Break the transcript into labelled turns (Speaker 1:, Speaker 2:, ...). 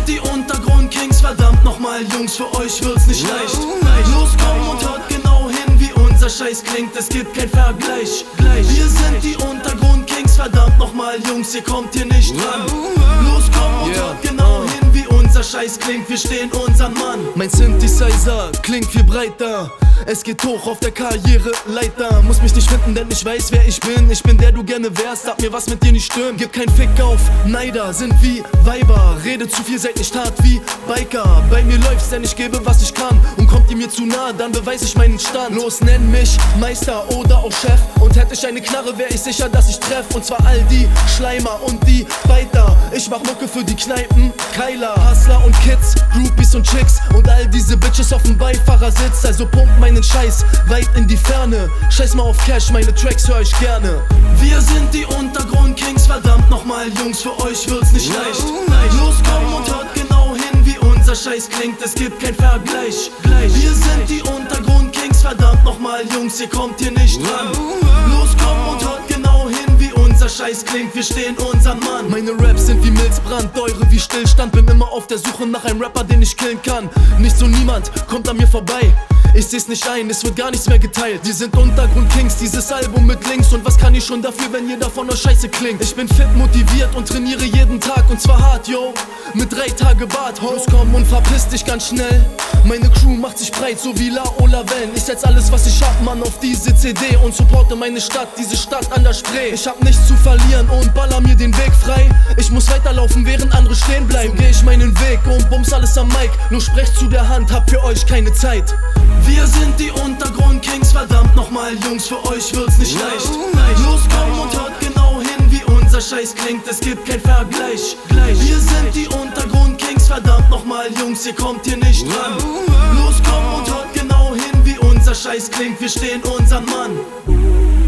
Speaker 1: sind die Untergrund-Kings, verdammt nochmal Jungs, für euch wird's nicht leicht. Los, komm und hört genau hin, wie unser Scheiß klingt, es gibt kein Vergleich. Wir sind die Untergrund-Kings, verdammt nochmal Jungs, ihr kommt hier nicht dran. Los, komm und hört genau hin, wie unser Scheiß klingt, wir stehen unseren Mann.
Speaker 2: Mein Synthesizer klingt viel breiter, es geht hoch auf der Karriereleiter. Muss mich nicht finden, denn ich weiß, wer ich bin. Ich bin der du gerne wärst, sag mir, was mit dir nicht stimmt. Gib kein Fick auf Neider, sind wie Weiber. Rede zu viel, seid nicht hart wie Biker. Bei mir läuft's, denn ich gebe, was ich kann. Und kommt ihr mir zu nah, dann beweis ich meinen Stand. Los, nenn mich Meister oder auch Chef. Und hätte ich eine Knarre, wär ich sicher, dass ich treff. Und zwar all die Schleimer und die Biter. Ich mach Mucke für die Kneipen, Keiler, Hustler und Kids, Groupies und Chicks. Und all diese Bitches auf dem Beifahrersitz. Also pumpt meinen Scheiß weit in die Ferne. Scheiß mal auf Cash, meine Tracks hör ich gerne.
Speaker 1: Wir sind die Untergrund-Kings, verdammt nochmal Jungs, für euch wird's nicht leicht. Los, komm und hört genau hin, wie unser Scheiß klingt, es gibt kein Vergleich. Wir sind die Untergrund-Kings, verdammt nochmal Jungs, ihr kommt hier nicht dran. Los, komm und hört genau hin, wie unser Scheiß klingt, wir stehen unseren Mann.
Speaker 2: Meine Raps sind wie Milzbrand, eure wie Stillstand. Bin immer auf der Suche nach einem Rapper, den ich killen kann. Nicht so niemand kommt an mir vorbei. Ich seh's nicht ein, es wird gar nichts mehr geteilt. Wir sind Untergrund-Kings, dieses Album mit Links. Und was kann ich schon dafür, wenn jeder von euch scheiße klingt? Ich bin fit, motiviert und trainiere jeden Tag. Und zwar hart, yo, mit 3 Tage Bart. Los, komm und verpiss dich ganz schnell. Meine Crew macht sich breit, so wie La Olaven. Ich setz alles, was ich hab, Mann, auf diese CD. Und supporte meine Stadt, diese Stadt an der Spree. Ich hab nichts zu verlieren und baller mir den Weg frei. Ich muss weiterlaufen, während andere stehen bleiben. So geh ich meinen Weg und bums alles am Mic. Nur sprecht zu der Hand, hab für euch keine Zeit.
Speaker 1: Wir sind die Untergrund-Kings, verdammt nochmal Jungs, für euch wird's nicht leicht. Los, komm und hört genau hin, wie unser Scheiß klingt, es gibt kein Vergleich. Wir sind die Untergrund-Kings, verdammt nochmal Jungs, ihr kommt hier nicht dran. Los, komm und hört genau hin, wie unser Scheiß klingt, wir stehen unseren Mann.